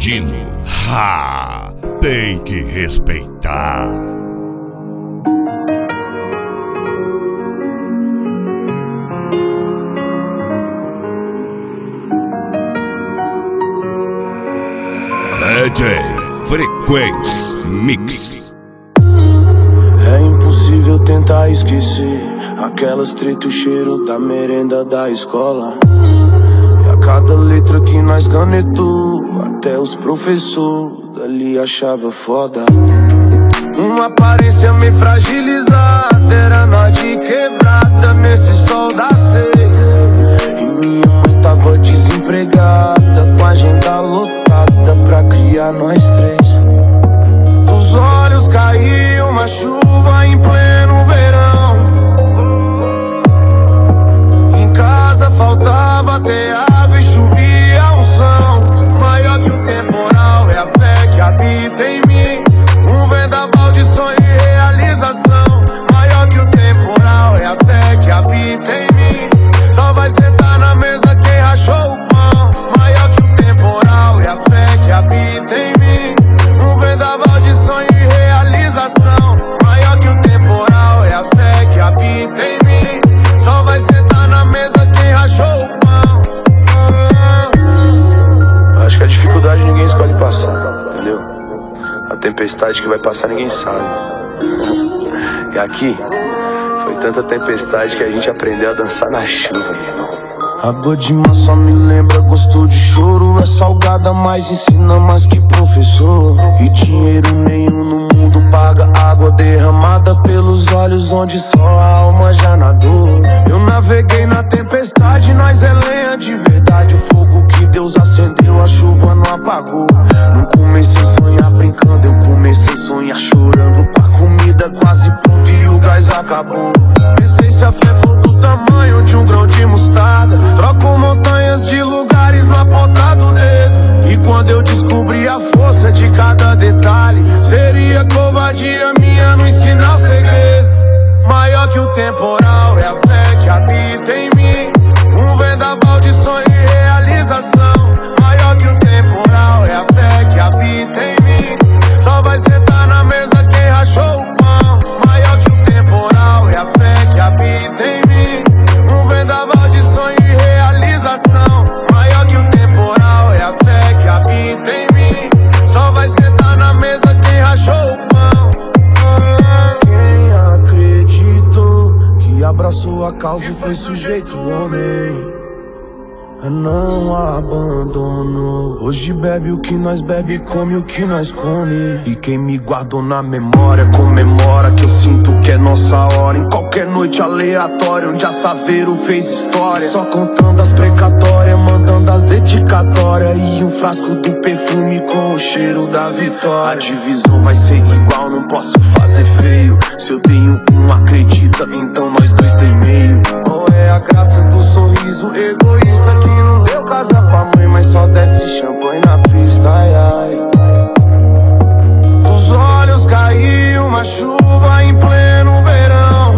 Dino. Tem que respeitar. DJ Frequência Mix. É impossível tentar esquecer aquelas treta, o cheiro da merenda da escola. E a cada letra que nós canetou, até os professores dali achava foda. Uma aparência meio fragilizada, era nós de quebrada nesse sol das 6. E minha mãe tava desempregada, com a agenda lotada pra criar nós 3. Dos olhos caiu uma chuva em pleno verão. Em casa faltava até água e chovia unção. Maior que o temporal é a fé que habita em mim. Um vendaval de sonho e realização. Maior que o temporal é a fé que habita em mim. Só vai sentar na mesa quem rachou o pão. Maior que o temporal é a fé que habita em mim. Um vendaval de sonho e realização. Maior que o temporal é a fé que habita em mim. Só vai sentar na mesa quem rachou o pão. Acho que a dificuldade ninguém escolhe passar, entendeu? A tempestade que vai passar ninguém sabe. E aqui foi tanta tempestade que a gente aprendeu a dançar na chuva, meu irmão. Água de mar só me lembra gosto de choro. É salgada, mas ensina mais que professor. E dinheiro nenhum no mundo paga água derramada pelos olhos onde só a alma já nadou. Eu naveguei na tempestade, nós é lenha de verdade. O fogo que Deus acendeu, a chuva não apagou. Não comecei a sonhar brincando, eu comecei a sonhar chorando. Com a comida quase pronta e o gás acabou. Pensei se a fé for do tamanho de um grão de mostarda, troco montanhas de lugares na ponta do dedo. E quando eu descobri a força de cada detalhe, seria covardia minha não ensinar o segredo. Maior que o temporal é a fé que habita em mim. Um vendaval de sonho e realização. Maior que o temporal é a fé que habita em mim. Só vai sentar na mesa quem rachou o pão. Maior que o temporal é a fé que habita em mim. Um vendaval de sonho e realização. Maior que o temporal é a fé que habita em mim. Só vai sentar na mesa quem rachou o pão. Quem acreditou que abraçou a causa e foi sujeito homem, não abandonou. Hoje bebe o que nós bebe, come o que nós come. E quem me guardou na memória comemora que eu sinto que é nossa hora. Em qualquer noite aleatória onde a Saveiro fez história, só contando as precatórias, mandando as dedicatórias. E um frasco do perfume com o cheiro da vitória. A divisão vai ser igual, não posso fazer feio. Se eu tenho um, acredita, então nós dois tem meio. Ou é a graça do sorriso egoísta que não deu casa pra mãe, mas só desce champanhe na pista, ai, ai. Dos olhos caiu uma chuva em pleno verão.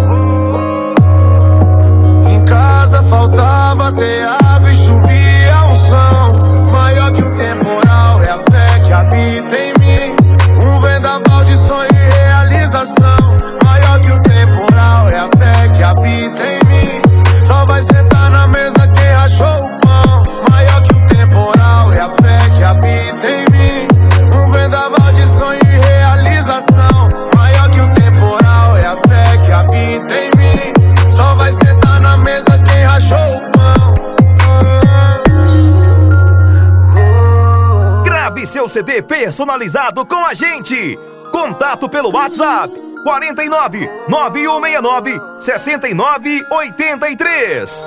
Em casa faltava até água e chovia unção. Maior que o temporal é a fé que habita em mim. Um vendaval de sonho e realização. Maior que o temporal é a fé que habita em mim. Só vai sentar na mesa quem rachou o pão. Maior que o temporal é a fé que habita em mim. Um vendaval de sonho e realização. Maior que o temporal é a fé que habita em mim. Só vai sentar na mesa quem rachou o pão. Grave seu CD personalizado com a gente. Contato pelo WhatsApp 49 9169 6983.